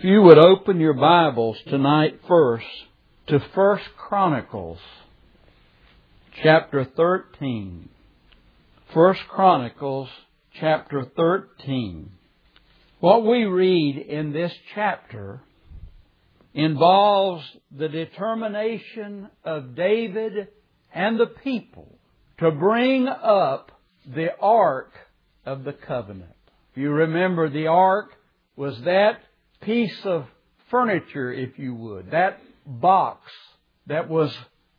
you would open your Bibles tonight first to 1 Chronicles, chapter 13. 1 Chronicles, chapter 13. What we read in this chapter involves the determination of David and the people to bring up the Ark of the Covenant. If you remember, the Ark was that piece of furniture, if you would, that box that was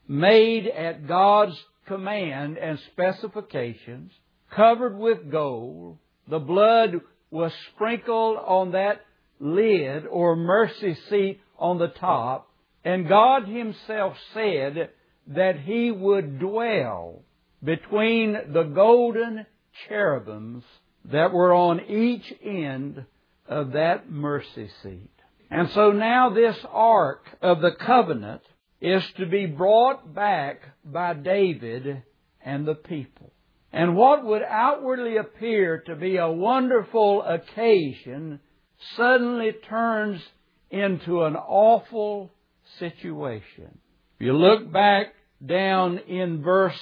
made at God's command and specifications, covered with gold. The blood was sprinkled on that lid or mercy seat on the top, and God Himself said that He would dwell between the golden cherubims that were on each end of that mercy seat. And so now this Ark of the Covenant is to be brought back by David and the people. And what would outwardly appear to be a wonderful occasion suddenly turns into an awful situation. If you look back down in verse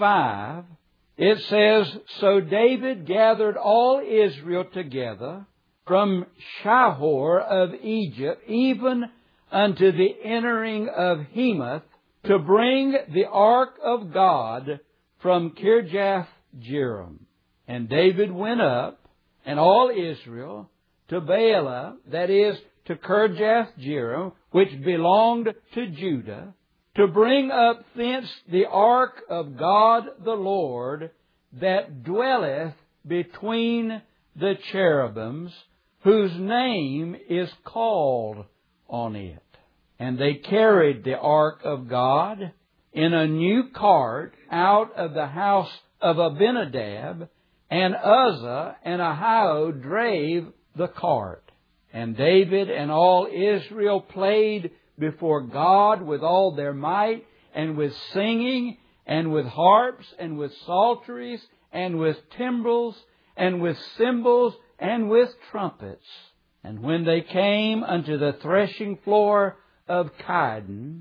5, it says, "So David gathered all Israel together from Shihor of Egypt, even unto the entering of Hemath, to bring the ark of God from Kirjath-jearim. And David went up, and all Israel, to Baalah, that is, to Kirjath-jearim, which belonged to Judah, to bring up thence the ark of God the Lord, that dwelleth between the cherubims, whose name is called on it. And they carried the ark of God in a new cart out of the house of Abinadab, and Uzzah and Ahio drave the cart. And David and all Israel played before God with all their might, and with singing, and with harps, and with psalteries, and with timbrels, and with cymbals, and with trumpets. And when they came unto the threshing floor of Chidon,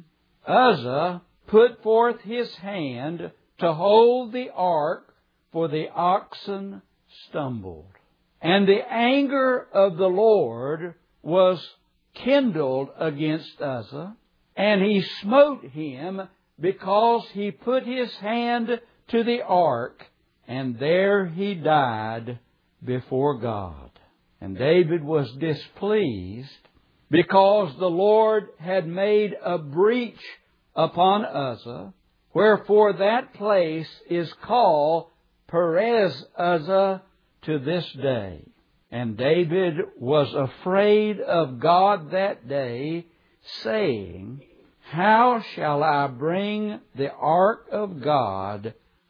Uzzah put forth his hand to hold the ark, for the oxen stumbled. And the anger of the Lord was kindled against Uzzah, and He smote him, because he put his hand to the ark, and there he died before God. And David was displeased, because the Lord had made a breach upon Uzzah, wherefore that place is called Perez Uzzah to this day. And David was afraid of God that day, saying, How shall I bring the ark of God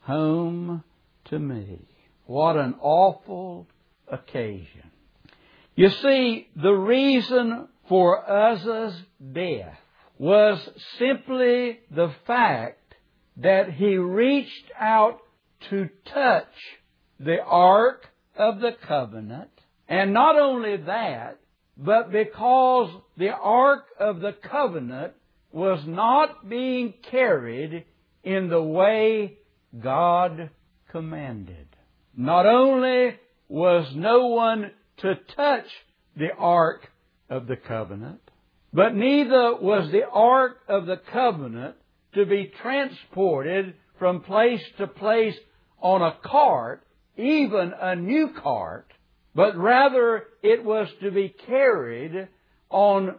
home to me? What an awful occasion. You see, the reason for Uzzah's death was simply the fact that he reached out to touch the Ark of the Covenant. And not only that, but because the Ark of the Covenant was not being carried in the way God commanded. Not only was no one to touch the Ark of the Covenant, but neither was the Ark of the Covenant to be transported from place to place on a cart, even a new cart, but rather it was to be carried on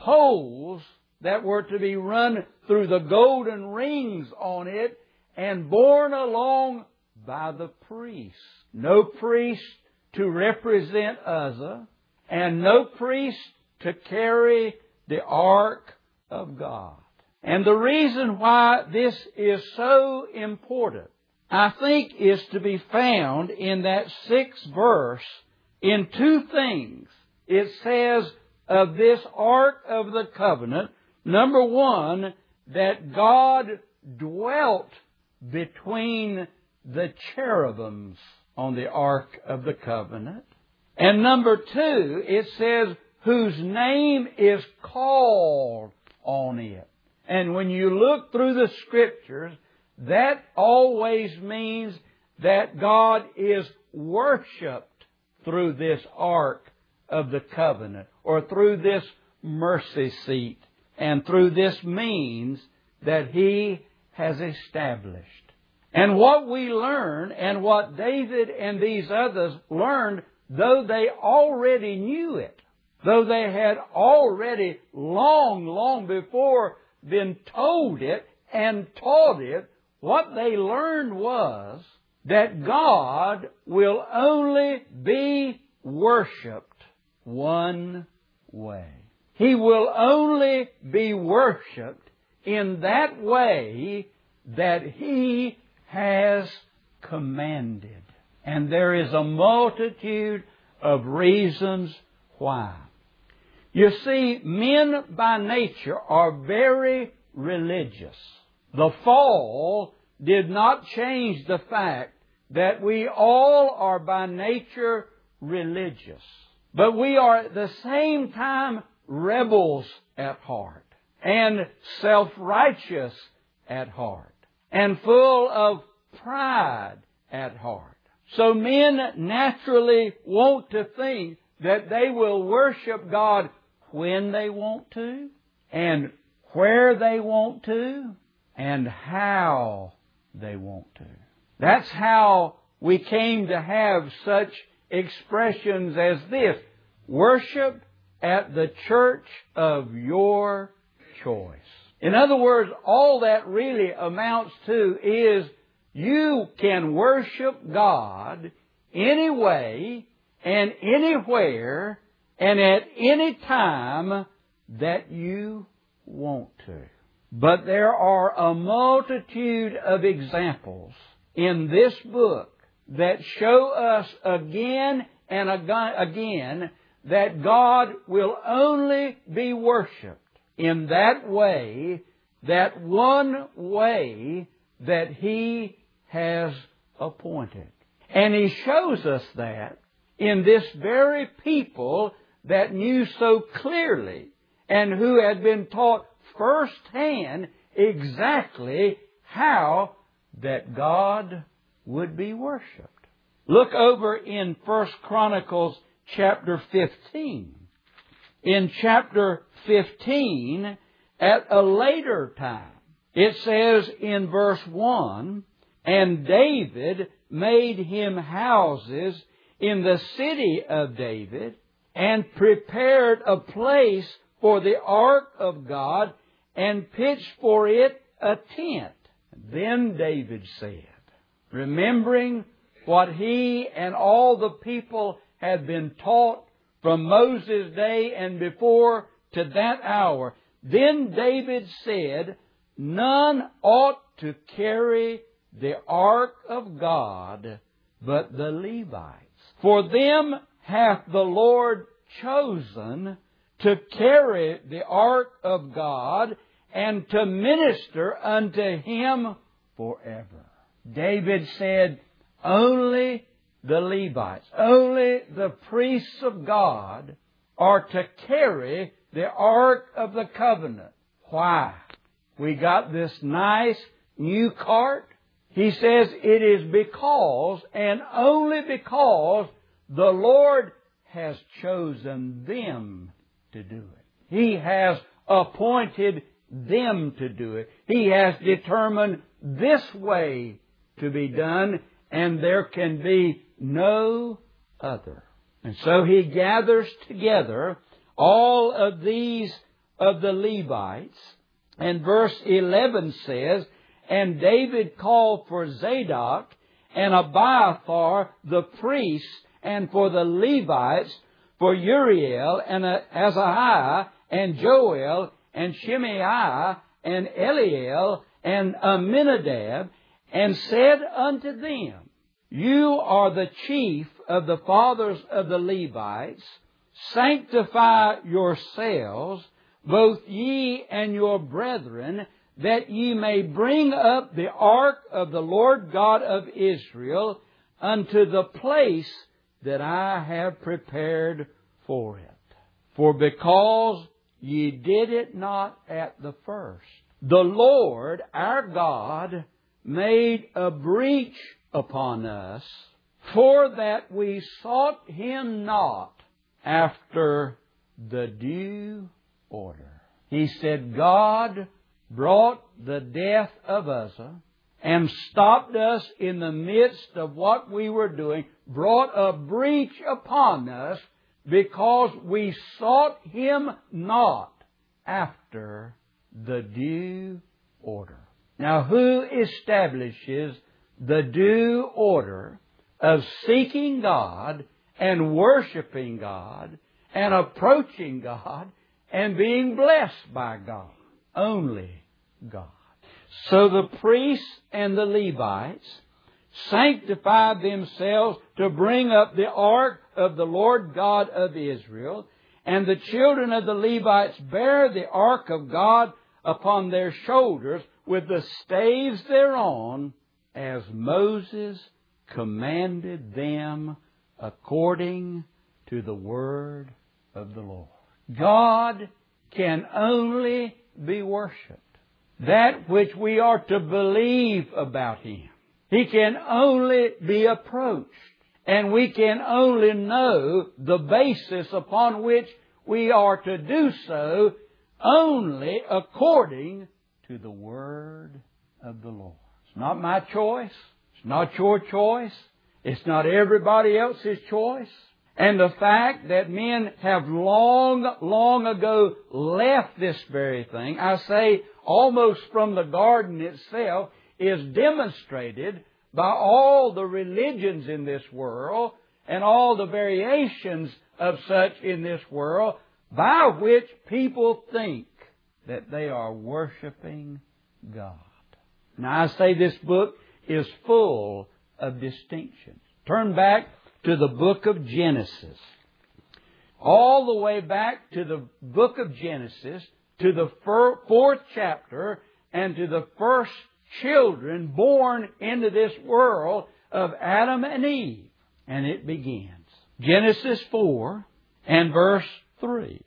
poles that were to be run through the golden rings on it and borne along by the priest. No priest to represent Uzzah, and no priest to carry the Ark of God. And the reason why this is so important, I think, is to be found in that 6th verse in two things. It says of this Ark of the Covenant, number one, that God dwelt between the cherubims on the Ark of the Covenant. And number two, it says, whose name is called on it. And when you look through the Scriptures, that always means that God is worshiped through this Ark of the Covenant, or through this mercy seat, and through this means that He has established. And what we learn, and what David and these others learned, though they already knew it, though they had already long before been told it and taught it, what they learned was that God will only be worshipped one way. He will only be worshipped in that way that He has commanded. And there is a multitude of reasons why. You see, men by nature are very religious. The fall did not change the fact that we all are by nature religious. But we are at the same time rebels at heart, and self-righteous at heart, and full of pride at heart. So men naturally want to think that they will worship God when they want to, and where they want to, and how they want to. That's how we came to have such expressions as this: worship at the church of your choice. In other words, all that really amounts to is you can worship God any way and anywhere and at any time that you want to. But there are a multitude of examples in this book that show us again and again that God will only be worshipped in that way, that one way that He has appointed. And He shows us that in this very people that knew so clearly and who had been taught firsthand exactly how that God would be worshipped. Look over in 1 Chronicles chapter 15. In chapter 15, at a later time, it says in verse 1, "And David made him houses in the city of David, and prepared a place for the ark of God, and pitched for it a tent." Then David said, remembering what he and all the people had been taught from Moses' day and before to that hour, then David said, "None ought to carry the ark of God but the Levites. For them hath the Lord chosen to carry the ark of God and to minister unto Him forever." David said, only the Levites, only the priests of God are to carry the Ark of the Covenant. Why? We got this nice new cart. He says it is because, and only because, the Lord has chosen them to do it. He has appointed them to do it. He has determined this way to be done, and there can be no other. And so He gathers together all of these of the Levites. And verse 11 says, "And David called for Zadok and Abiathar the priests, and for the Levites, for Uriel and Azahiah and Joel and Shimei and Eliel and Aminadab, and said unto them, You are the chief of the fathers of the Levites. Sanctify yourselves, both ye and your brethren, that ye may bring up the ark of the Lord God of Israel unto the place that I have prepared for it." For because ye did it not at the first, the Lord our God made a breach upon us, for that we sought Him not after the due order. He said God brought the death of Uzzah and stopped us in the midst of what we were doing, brought a breach upon us because we sought Him not after the due order. Now, who establishes the due order of seeking God and worshiping God and approaching God and being blessed by God? Only God. So the priests and the Levites sanctified themselves to bring up the ark of the Lord God of Israel, and the children of the Levites bare the ark of God upon their shoulders with the staves thereon, as Moses commanded them according to the word of the Lord. God can only be worshipped. That which we are to believe about Him. He can only be approached. And we can only know the basis upon which we are to do so only according to the word of the Lord. It's not my choice. It's not your choice. It's not everybody else's choice. And the fact that men have long ago left this very thing, I say almost from the garden itself, is demonstrated by all the religions in this world and all the variations of such in this world, by which people think that they are worshiping God. Now, I say this book is full of distinctions. Turn back to the book of Genesis. All the way back to the book of Genesis, to the fourth chapter, and to the first children born into this world of Adam and Eve. And it begins. Genesis 4 and verse 3.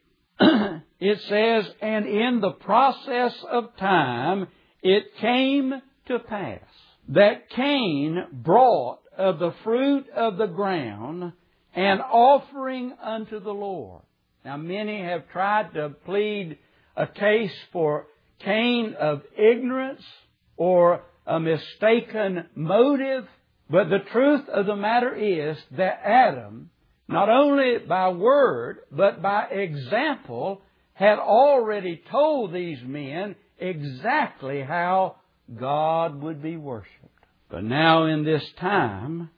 It says, "And in the process of time it came to pass that Cain brought of the fruit of the ground an offering unto the Lord." Now many have tried to plead a case for Cain of ignorance or a mistaken motive, but the truth of the matter is that Adam, not only by word, but by example, had already told these men exactly how God would be worshipped. But now in this time,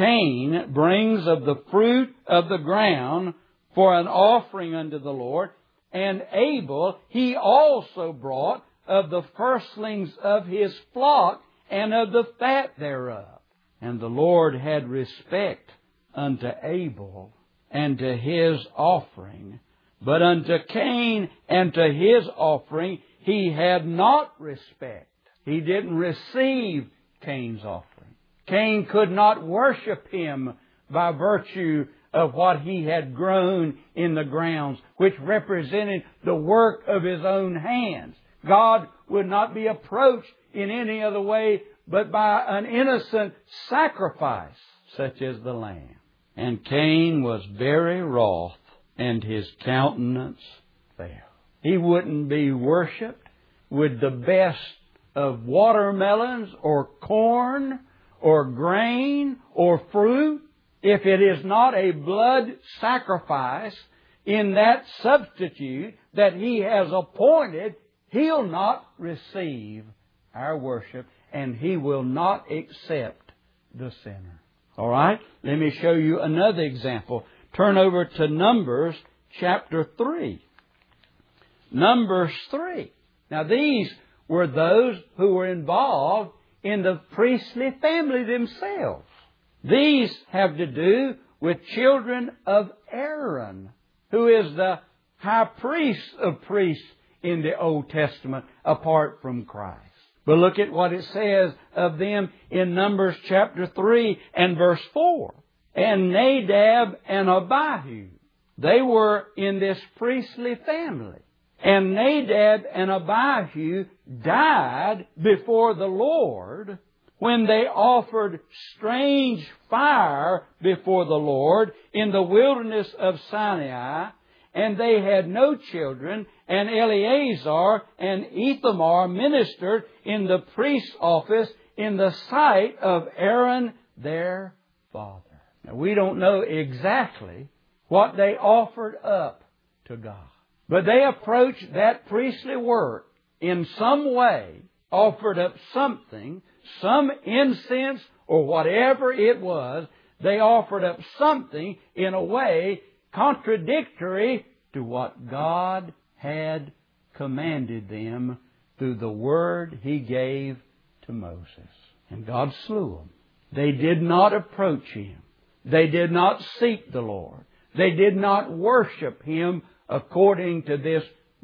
Cain brings of the fruit of the ground for an offering unto the Lord, and Abel he also brought of the firstlings of his flock and of the fat thereof. And the Lord had respect unto Abel and to his offering, but unto Cain and to his offering he had not respect. He didn't receive Cain's offering. Cain could not worship him by virtue of what he had grown in the grounds, which represented the work of his own hands. God would not be approached in any other way but by an innocent sacrifice, such as the lamb. And Cain was very wroth, and his countenance fell. He wouldn't be worshipped with the best of watermelons or corn or grain or fruit if it is not a blood sacrifice in that substitute that He has appointed. He'll not receive our worship, and He will not accept the sinner. All right? Let me show you another example. Turn over to Numbers chapter 3. Numbers 3. Now these were those who were involved in the priestly family themselves. These have to do with children of Aaron, who is the high priest of priests in the Old Testament apart from Christ. But look at what it says of them in Numbers chapter 3 and verse 4. "And Nadab and Abihu They were in this priestly family. And Nadab and Abihu died before the Lord when they offered strange fire before the Lord in the wilderness of Sinai, and they had no children, and Eleazar and Ithamar ministered in the priest's office in the sight of Aaron their father. Now, we don't know exactly what they offered up to God, but they approached that priestly work in some way, offered up something, some incense or whatever it was. They offered up something in a way contradictory to what God had commanded them through the word He gave to Moses. And God slew them. They did not approach Him. They did not seek the Lord. They did not worship Him according to this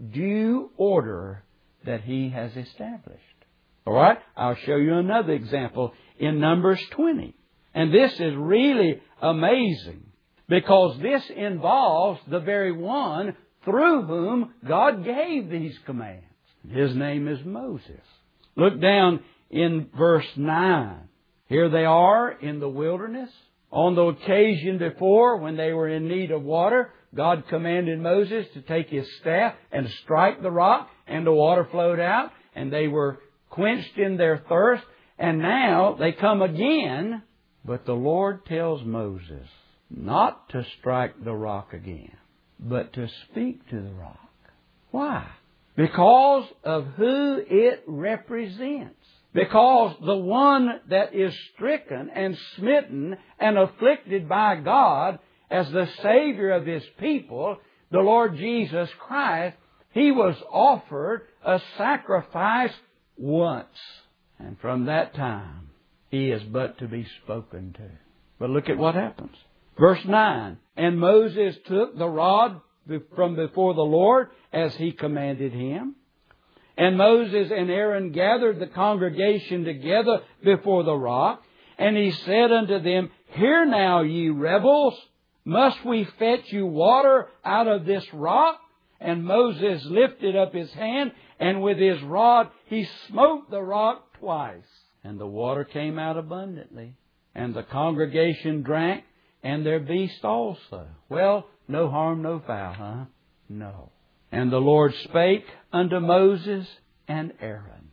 due order that He has established. All right? I'll show you another example in Numbers 20. And this is really amazing because this involves the very one through whom God gave these commands. His name is Moses. Look down in verse 9. Here they are in the wilderness. On the occasion before, when they were in need of water, God commanded Moses to take his staff and strike the rock, and the water flowed out, and they were quenched in their thirst. And now they come again, but the Lord tells Moses not to strike the rock again, but to speak to the rock. Why? Because of who it represents. Because the one that is stricken and smitten and afflicted by God as the Savior of His people, the Lord Jesus Christ, He was offered a sacrifice once. And from that time, He is but to be spoken to. But look at what happens. Verse 9, and Moses took the rod from before the Lord as He commanded him. And Moses and Aaron gathered the congregation together before the rock. And he said unto them, Hear now, ye rebels, must we fetch you water out of this rock? And Moses lifted up his hand, and with his rod he smote the rock twice. And the water came out abundantly. And the congregation drank, and their beasts also. Well, no harm, no foul, huh? No. And the Lord spake unto Moses and Aaron,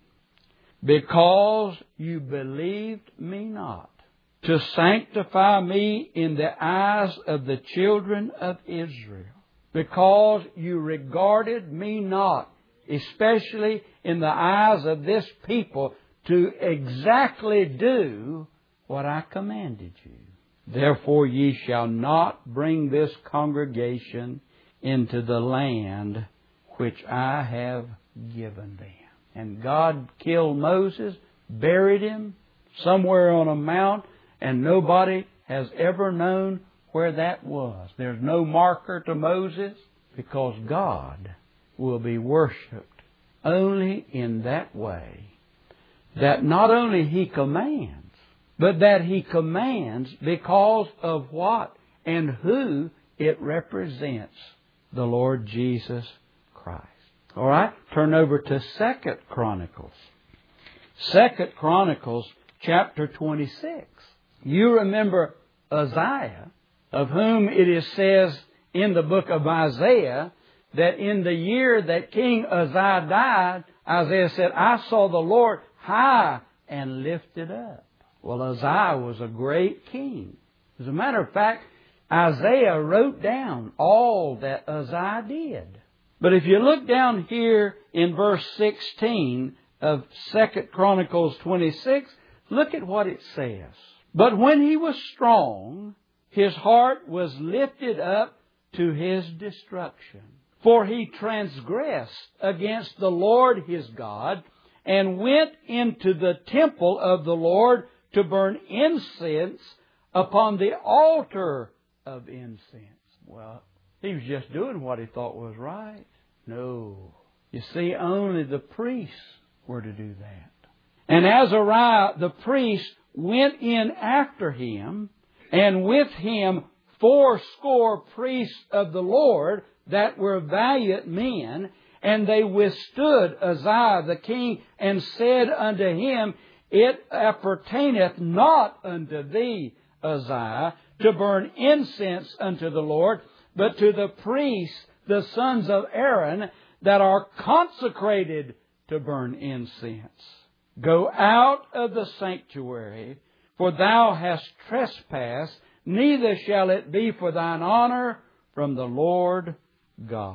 Because you believed me not, to sanctify me in the eyes of the children of Israel, because you regarded me not, especially in the eyes of this people, to exactly do what I commanded you. Therefore ye shall not bring this congregation into the land which I have given them. And God killed Moses, buried him somewhere on a mount, and nobody has ever known where that was. There's no marker to Moses, because God will be worshipped only in that way, that not only He commands, but that He commands because of what and who it represents, the Lord Jesus Christ. All right, turn over to 2 Chronicles. 2 Chronicles chapter 26. You remember Uzziah, of whom it is says in the book of Isaiah that in the year that King Uzziah died, Isaiah said, I saw the Lord high and lifted up. Well, Uzziah was a great king. As a matter of fact, Isaiah wrote down all that Uzziah did. But if you look down here in verse 16 of 2 Chronicles 26, look at what it says. But when he was strong, his heart was lifted up to his destruction. For he transgressed against the Lord his God, and went into the temple of the Lord to burn incense upon the altar of incense. Well, he was just doing what he thought was right. No. You see, only the priests were to do that. And Azariah the priest went in after him, and with him 80 priests of the Lord that were valiant men, and they withstood Uzziah the king, and said unto him, It appertaineth not unto thee, Uzziah, to burn incense unto the Lord, but to the priests, the sons of Aaron, that are consecrated to burn incense. Go out of the sanctuary, for thou hast trespassed, neither shall it be for thine honor from the Lord God.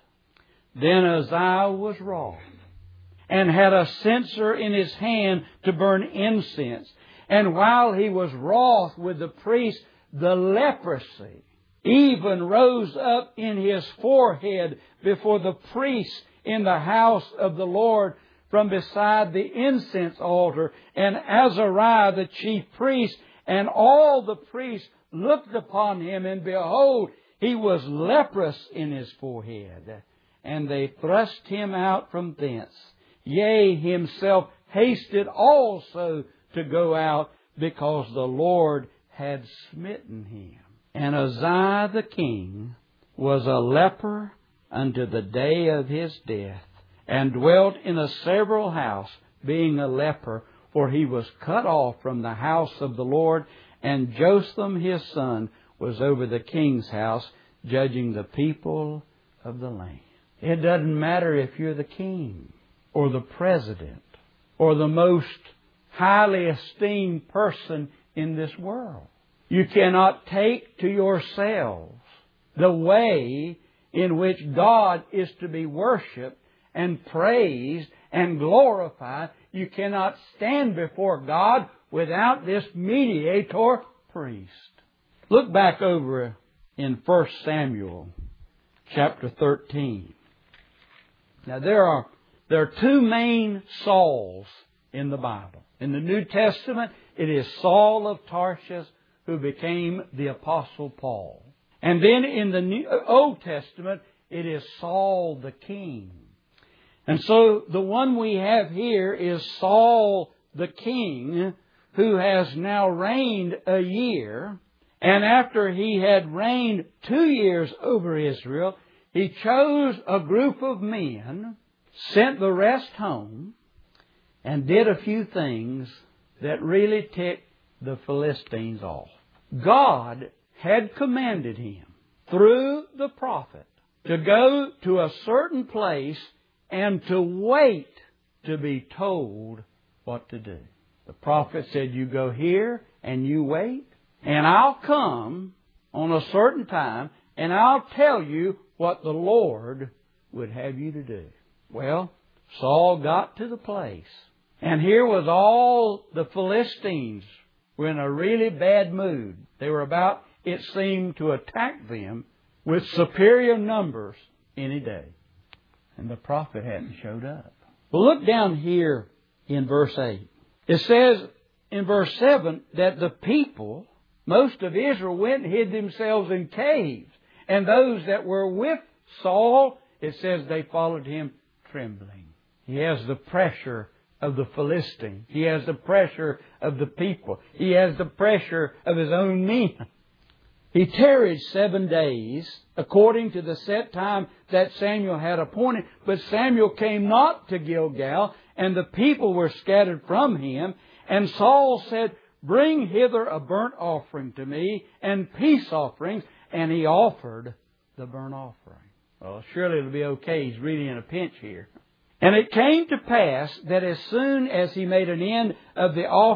Then Uzziah was wroth, and had a censer in his hand to burn incense. And while he was wroth with the priest, the leprosy even rose up in his forehead before the priests in the house of the Lord from beside the incense altar. And Azariah the chief priest and all the priests looked upon him, and behold, he was leprous in his forehead. And they thrust him out from thence. Yea, himself hasted also to go out, because the Lord had smitten him. And Uzziah the king was a leper unto the day of his death, and dwelt in a several house, being a leper, for he was cut off from the house of the Lord. And Jotham his son was over the king's house, judging the people of the land. It doesn't matter if you're the king, or the president, or the most highly esteemed person in this world. You cannot take to yourselves the way in which God is to be worshipped and praised and glorified. You cannot stand before God without this mediator priest. Look back over in 1 Samuel chapter 13. Now there are two main Sauls in the Bible. In the New Testament, it is Saul of Tarsus, who became the Apostle Paul. And then in the Old Testament, it is Saul the king. And so the one we have here is Saul the king, who has now reigned a year. And after he had reigned 2 years over Israel, he chose a group of men, sent the rest home, and did a few things that really ticked the Philistines off. God had commanded him through the prophet to go to a certain place and to wait to be told what to do. The prophet said, you go here and you wait, and I'll come on a certain time and I'll tell you what the Lord would have you to do. Well, Saul got to the place, and here was all the Philistines were in a really bad mood. They were about, it seemed, to attack them with superior numbers any day. And the prophet hadn't showed up. Well, look down here in verse 8. It says in verse 7 that the people, most of Israel, went and hid themselves in caves. And those that were with Saul, it says they followed him trembling. He has the pressure of the Philistines. He has the pressure of the people. He has the pressure of his own men. He tarried 7 days, according to the set time that Samuel had appointed. But Samuel came not to Gilgal, and the people were scattered from him. And Saul said, bring hither a burnt offering to me, and peace offerings. And he offered the burnt offering. Well, surely it'll be okay. He's really in a pinch here. And it came to pass that as soon as he made an end of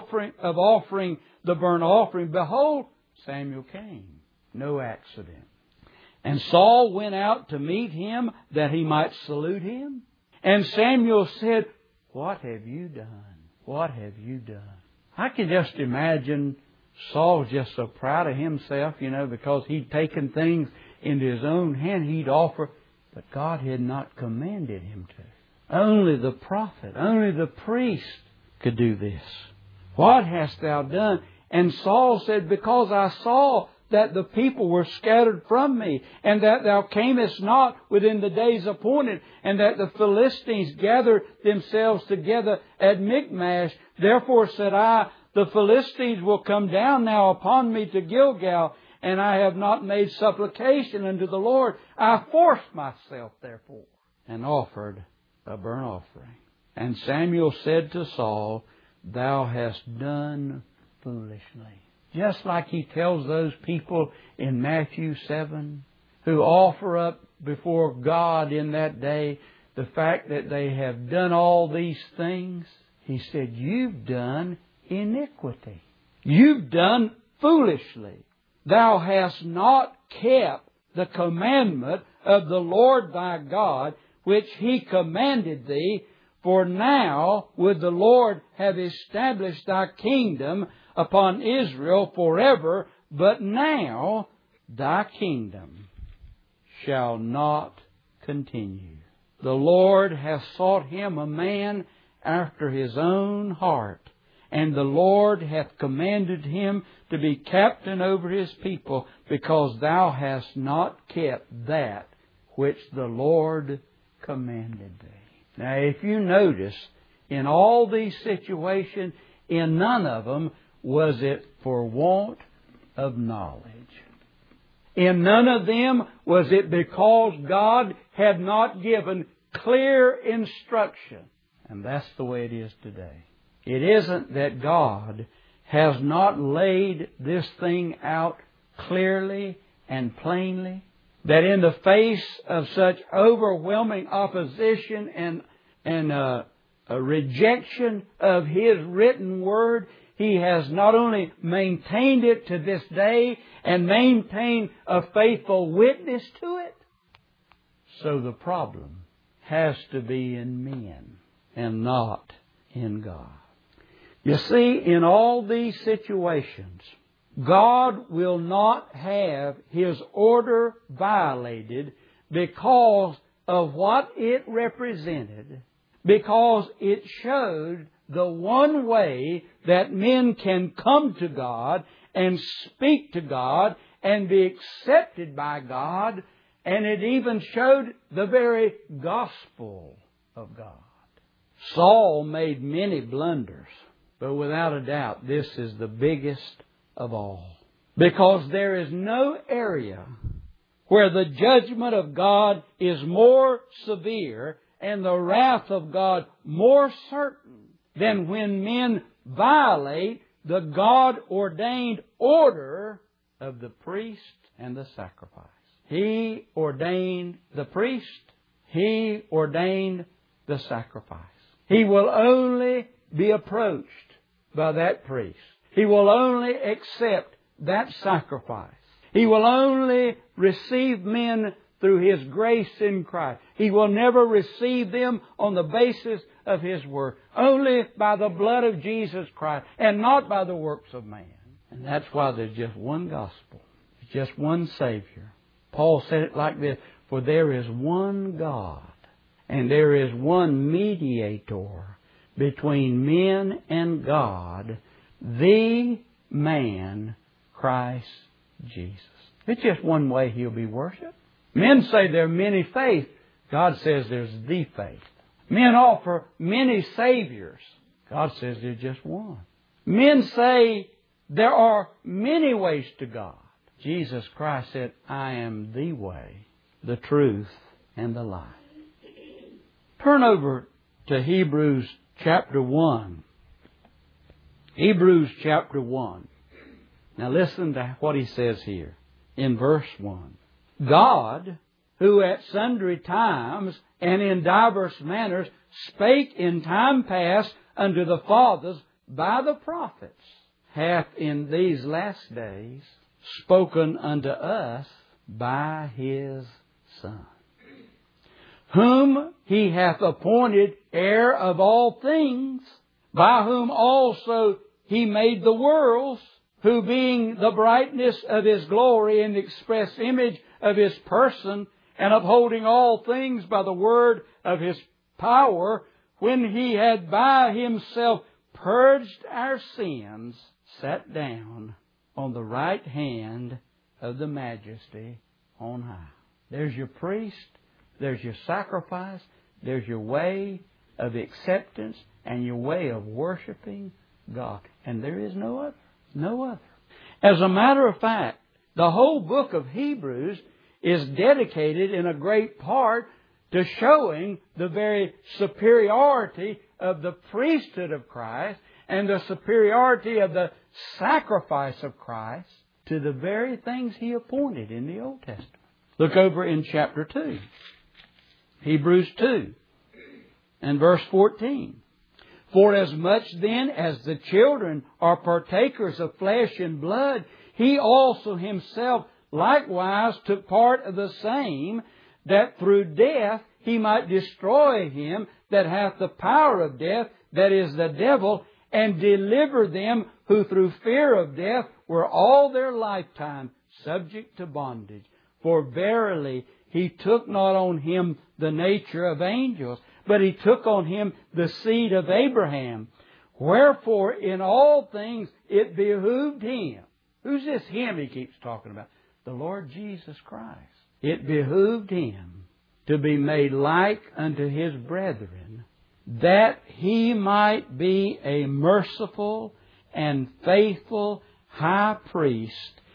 offering the burnt offering, behold, Samuel came. No accident. And Saul went out to meet him that he might salute him. And Samuel said, what have you done? What have you done? I can just imagine Saul just so proud of himself, because he'd taken things into his own hand. He'd offer, but God had not commanded him to. Only the prophet, only the priest could do this. What hast thou done? And Saul said, because I saw that the people were scattered from me, and that thou camest not within the days appointed, and that the Philistines gathered themselves together at Michmash. Therefore said I, the Philistines will come down now upon me to Gilgal, and I have not made supplication unto the Lord. I forced myself, therefore, and offered a burnt offering. And Samuel said to Saul, Thou hast done foolishly. Just like he tells those people in Matthew 7 who offer up before God in that day the fact that they have done all these things. He said, You've done iniquity. You've done foolishly. Thou hast not kept the commandment of the Lord thy God, which He commanded thee. For now would the Lord have established thy kingdom upon Israel forever, but now thy kingdom shall not continue. The Lord hath sought him a man after his own heart, and the Lord hath commanded him to be captain over his people, because thou hast not kept that which the Lord commanded thee. Now, if you notice, in all these situations, in none of them was it for want of knowledge. In none of them was it because God had not given clear instruction. And that's the way it is today. It isn't that God has not laid this thing out clearly and plainly, that in the face of such overwhelming opposition and a rejection of His written Word, He has not only maintained it to this day and maintained a faithful witness to it. So the problem has to be in men and not in God. You see, in all these situations, God will not have His order violated because of what it represented, because it showed the one way that men can come to God and speak to God and be accepted by God, and it even showed the very gospel of God. Saul made many blunders, but without a doubt this is the biggest of all. Because there is no area where the judgment of God is more severe and the wrath of God more certain than when men violate the God-ordained order of the priest and the sacrifice. He ordained the priest. He ordained the sacrifice. He will only be approached by that priest. He will only accept that sacrifice. He will only receive men through His grace in Christ. He will never receive them on the basis of His Word. Only by the blood of Jesus Christ and not by the works of man. And that's why there's just one gospel. There's just one Savior. Paul said it like this, For there is one God and there is one mediator between men and God, the man, Christ Jesus. It's just one way He'll be worshipped. Men say there are many faiths. God says there's the faith. Men offer many saviors. God says there's just one. Men say there are many ways to God. Jesus Christ said, I am the way, the truth, and the life. Turn over to Hebrews chapter 1. Hebrews chapter 1. Now listen to what he says here in verse 1. God, who at sundry times and in divers manners spake in time past unto the fathers by the prophets, hath in these last days spoken unto us by His Son, whom He hath appointed heir of all things, by whom also He made the worlds, who being the brightness of His glory and the express image of His person, and upholding all things by the word of His power, when He had by Himself purged our sins, sat down on the right hand of the Majesty on high. There's your priest, there's your sacrifice, there's your way of acceptance and your way of worshiping God. And there is no other. No other. As a matter of fact, The whole book of Hebrews is dedicated in a great part to showing the very superiority of the priesthood of Christ and the superiority of the sacrifice of Christ to the very things He appointed in the Old Testament. Look over in chapter 2. Hebrews 2 and verse 14. For as much then as the children are partakers of flesh and blood, He also Himself likewise took part of the same, that through death He might destroy him that hath the power of death, that is the devil, and deliver them who through fear of death were all their lifetime subject to bondage. For verily He took not on Him the nature of angels, but He took on Him the seed of Abraham. Wherefore in all things it behooved Him. Who's this Him He keeps talking about? The Lord Jesus Christ. It behooved Him to be made like unto His brethren, that He might be a merciful and faithful high priest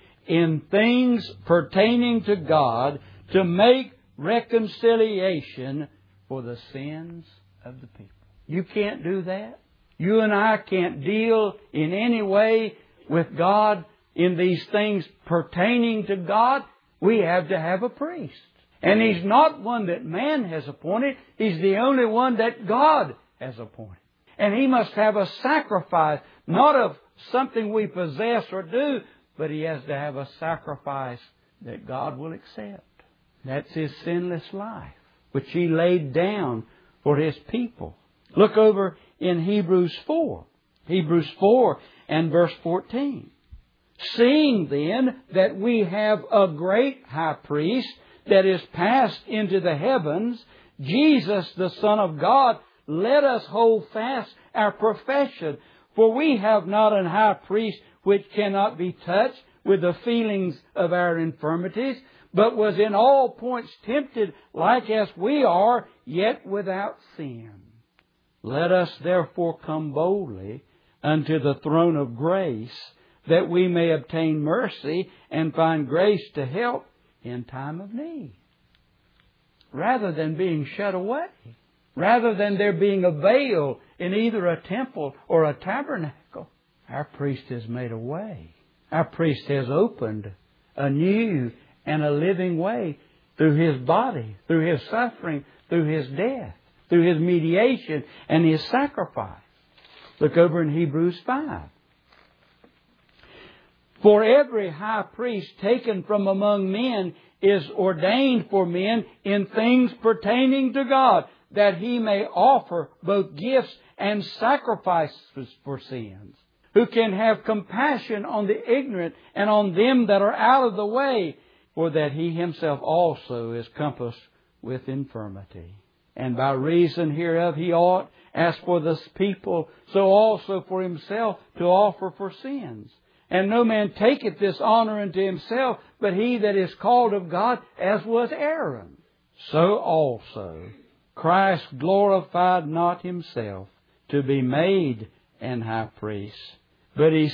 in things pertaining to God, to make reconciliation for the sins of the people. You can't do that. You and I can't deal in any way with God in these things pertaining to God. We have to have a priest. And He's not one that man has appointed. He's the only one that God has appointed. And He must have a sacrifice, not of something we possess or do, but He has to have a sacrifice that God will accept. That's His sinless life, which He laid down for His people. Look over in Hebrews 4. Hebrews 4 and verse 14. Seeing then that we have a great high priest that is passed into the heavens, Jesus the Son of God, let us hold fast our profession. For we have not an high priest which cannot be touched with the feelings of our infirmities, but was in all points tempted like as we are, yet without sin. Let us therefore come boldly unto the throne of grace, that we may obtain mercy and find grace to help in time of need. Rather than being shut away, rather than there being a veil in either a temple or a tabernacle, our priest has made a way. Our priest has opened a new and a living way through His body, through His suffering, through His death, through His mediation and His sacrifice. Look over in Hebrews 5. For every high priest taken from among men is ordained for men in things pertaining to God, that He may offer both gifts and sacrifices for sins, who can have compassion on the ignorant and on them that are out of the way, for that He Himself also is compassed with infirmity. And by reason hereof He ought, as for the people, so also for Himself, to offer for sins. And no man taketh this honor unto himself, but he that is called of God, as was Aaron. So also Christ glorified not Himself to be made an high priest, but he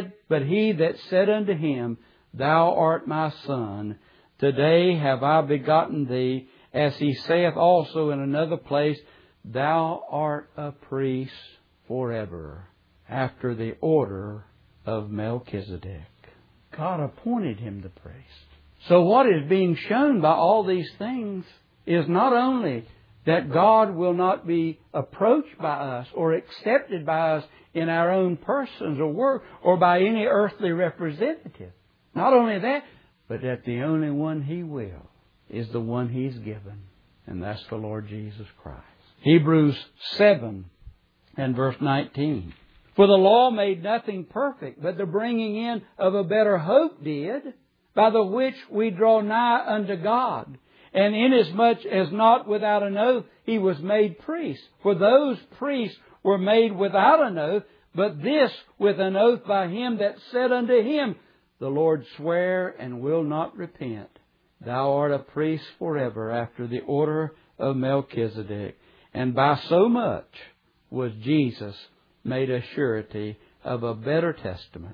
that said unto him, Thou art my Son, today have I begotten thee, as He saith also in another place, Thou art a priest forever, after the order of Melchizedek. God appointed him the priest. So what is being shown by all these things is not only that God will not be approached by us or accepted by us in our own persons or work or by any earthly representative. Not only that, but that the only one He will is the one He's given, and that's the Lord Jesus Christ. Hebrews 7 and verse 19. For the law made nothing perfect, but the bringing in of a better hope did, by the which we draw nigh unto God. And inasmuch as not without an oath He was made priest. For those priests were made without an oath, but this with an oath by Him that said unto him, The Lord sware and will not repent. Thou art a priest forever after the order of Melchizedek. And by so much was Jesus made a surety of a better testament.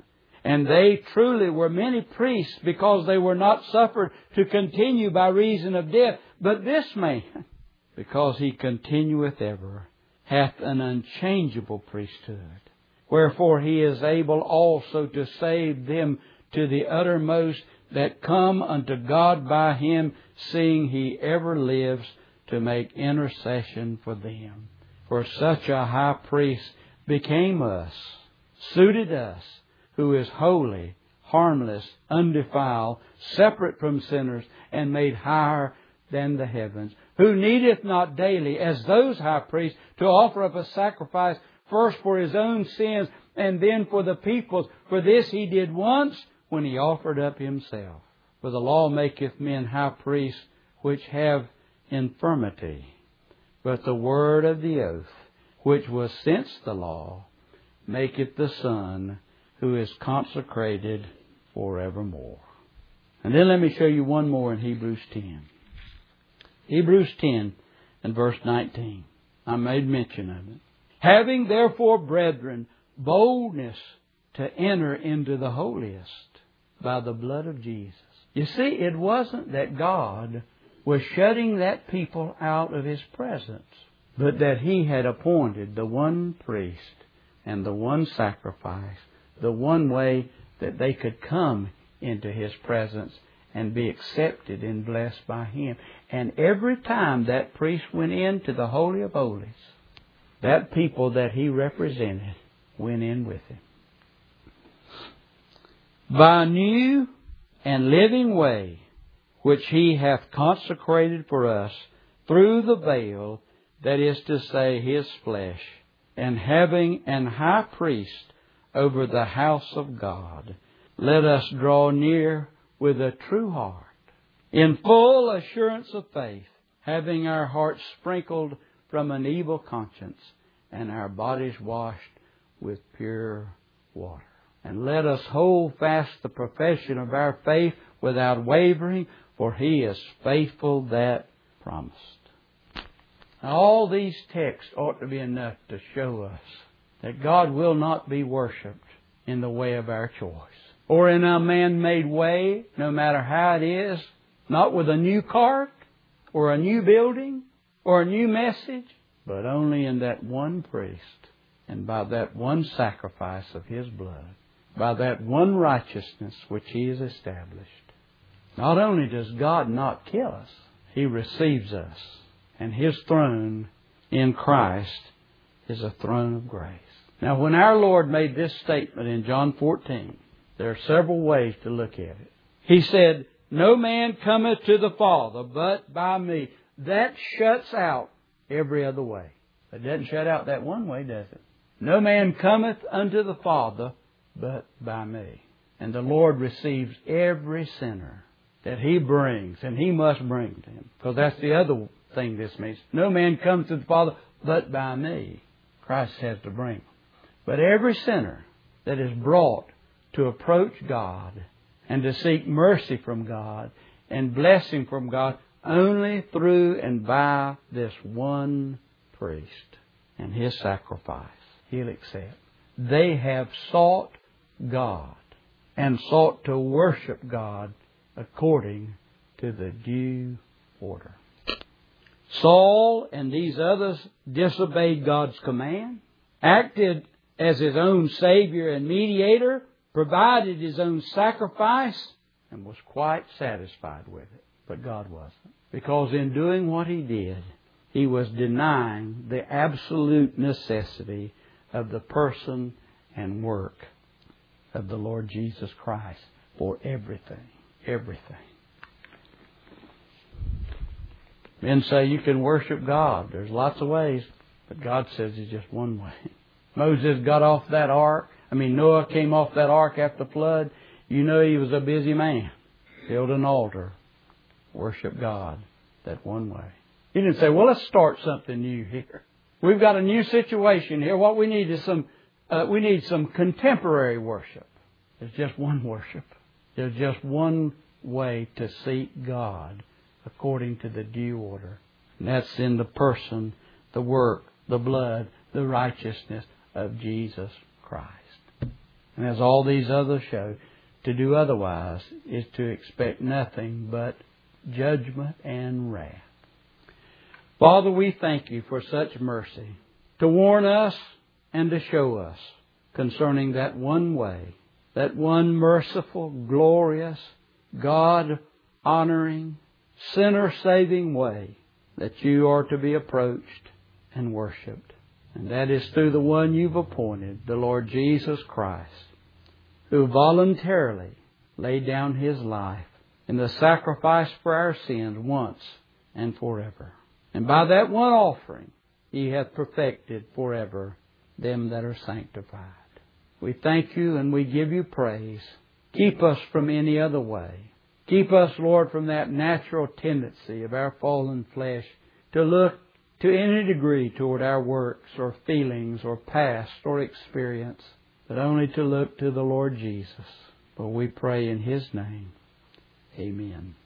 And they truly were many priests, because they were not suffered to continue by reason of death. But this man, because he continueth ever, hath an unchangeable priesthood. Wherefore he is able also to save them to the uttermost that come unto God by Him, seeing He ever lives to make intercession for them. For such a high priest became us, suited us, who is holy, harmless, undefiled, separate from sinners, and made higher than the heavens, who needeth not daily, as those high priests, to offer up a sacrifice, first for His own sins, and then for the people's. For this He did once, when He offered up Himself. For the law maketh men high priests, which have infirmity. But the word of the oath, which was since the law, maketh the Son, who is consecrated forevermore. And then let me show you one more in Hebrews 10. Hebrews 10 and verse 19. I made mention of it. Having therefore, brethren, boldness to enter into the holiest by the blood of Jesus. You see, it wasn't that God was shutting that people out of His presence, but that He had appointed the one priest and the one sacrifice, the one way that they could come into His presence and be accepted and blessed by Him. And every time that priest went into the Holy of Holies, that people that He represented went in with Him. By a new and living way, which He hath consecrated for us through the veil, that is to say, His flesh, and having an high priest over the house of God, let us draw near with a true heart, in full assurance of faith, having our hearts sprinkled from an evil conscience, and our bodies washed with pure water. And let us hold fast the profession of our faith without wavering, for He is faithful that promised. Now, all these texts ought to be enough to show us that God will not be worshipped in the way of our choice, or in a man-made way, no matter how it is, not with a new cart, or a new building, or a new message, but only in that one priest, and by that one sacrifice of His blood, by that one righteousness which He has established. Not only does God not kill us, He receives us. And His throne in Christ is a throne of grace. Now, when our Lord made this statement in John 14, there are several ways to look at it. He said, "No man cometh to the Father but by me." That shuts out every other way. It doesn't shut out that one way, does it? "No man cometh unto the Father but by me." And the Lord receives every sinner that He brings, and He must bring to Him. Because that's the other thing this means. No man comes to the Father but by me. Christ has to bring them. But every sinner that is brought to approach God and to seek mercy from God and blessing from God only through and by this one priest and His sacrifice, He'll accept. They have sought God and sought to worship God according to the due order. Saul and these others disobeyed God's command, acted as His own Savior and mediator, provided His own sacrifice, and was quite satisfied with it. But God wasn't. Because in doing what He did, He was denying the absolute necessity of the person and work of the Lord Jesus Christ for everything. Everything. Men say you can worship God. There's lots of ways, but God says it's just one way. Moses got off that ark. Noah came off that ark after the flood. You know he was a busy man. Built an altar. Worship God that one way. He didn't say, well, let's start something new here. We've got a new situation here. What we need is some contemporary worship. There's just one worship. There's just one way to seek God according to the due order. And that's in the person, the work, the blood, the righteousness of Jesus Christ. And as all these others show, to do otherwise is to expect nothing but judgment and wrath. Father, we thank You for such mercy to warn us and to show us concerning that one way, that one merciful, glorious, God-honoring, sinner-saving way that You are to be approached and worshipped. And that is through the one You've appointed, the Lord Jesus Christ, who voluntarily laid down His life in the sacrifice for our sins once and forever. And by that one offering, He hath perfected forever them that are sanctified. We thank You and we give You praise. Keep us from any other way. Keep us, Lord, from that natural tendency of our fallen flesh to look to any degree toward our works or feelings or past or experience, but only to look to the Lord Jesus. For we pray in His name. Amen.